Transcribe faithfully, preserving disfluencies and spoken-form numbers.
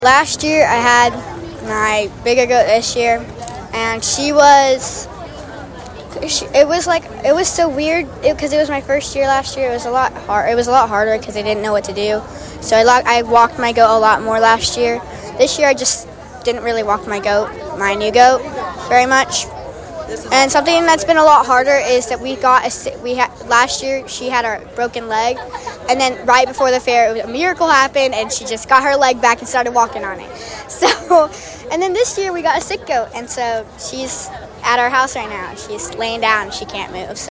Last year I had my bigger goat this year, and she was, she, it was like, it was so weird because it, it was my first year last year. It was a lot hard. It was a lot harder because I didn't know what to do. So I, I walked my goat a lot more last year. This year I just didn't really walk my goat, my new goat, very much. And something that's been a lot harder is that we got a, we had last year she had a broken leg, and then right before the fair a miracle happened and she just got her leg back and started walking on it. So, and then this year we got a sick goat, and so she's at our house right now. She's laying down, she can't move. So